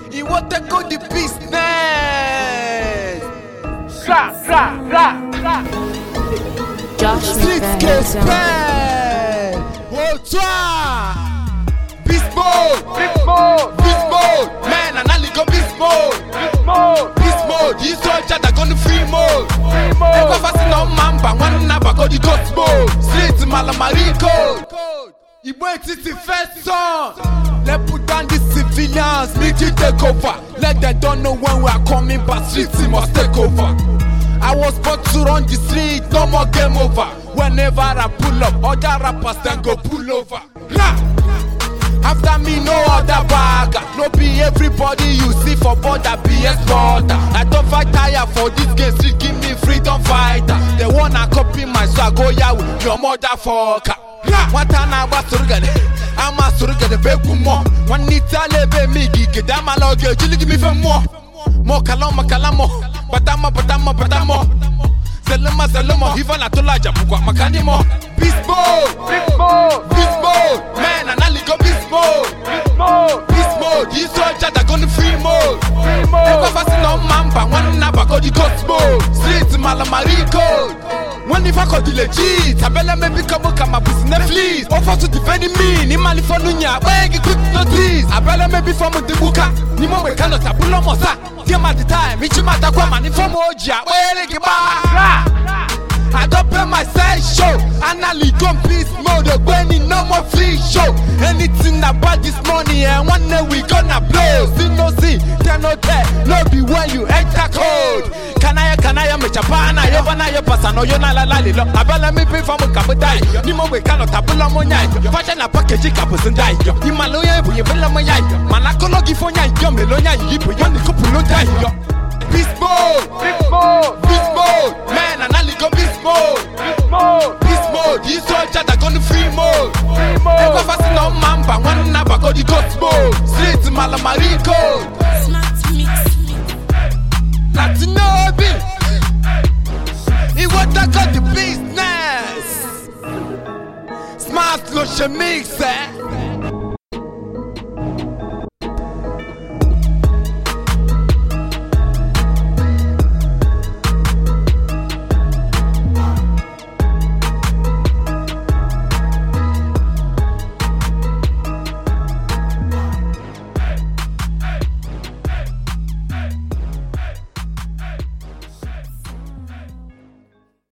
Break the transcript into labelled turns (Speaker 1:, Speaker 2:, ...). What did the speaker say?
Speaker 1: He want to go the business.
Speaker 2: Josh
Speaker 1: Streets pen. What's Beast mode. Beast mode. Man, and I go beast mode. Beast mode. He's soldier that gonna free mode. Ever fasting on mamba. One number go the ghost mode. Streets Malamari code. He went to the first song. Let's put down the civilians. Need you take over. Let them don't know when we are coming, but streets must take over. I was born to run the street, no more game over. Whenever I pull up, other rappers then go pull over. After me, no other bagger. No be everybody you see for border BS border. I don't fight tire for this game, street give me freedom fighter. They wanna copy my swag, go yeah with your motherfucker. One time I was surrogate, I'm a surrogate, baby more. One need to leave me, get I'm a log, you give me for more. More kalama, batama. Selema, even at Tolaja, Makanimo. Beast mode, man, and I go beast mode. Beast mode, he's soldier that gonna free mode. Ever fasting on mamba, one number go the ghost mode. Streets Malamari code. When if I call the legit, I better maybe come up with Netflix. Offer to defend me, ni Malifornia, where you quick notice. I better maybe from the Buka, ni mo we cannot tabulo mosa. Give at the time, it's matter come and inform Oja, where you I don't pay my side show. Anally come beast mode, when it no more free show. Anything about this money, and one day we gonna blow. See no see, there no there, no be when you enter code. Can I make a pana? You wanna your person or you're not la la la. I better me pay for my cup of die. You know we cannot tabula monya. Fashion a package capus and die. You maloya, you bella monya. Manacologi for ya, you melonia, you put your couple die. Beast mode, man, and I go beast mode. Beast mode, he's soldier that gonna free mode. Ever fasting on mamba, one number go the ghost mode. Streets Malamari code. Latino beat. He want to go the business. Smart Lotion mix,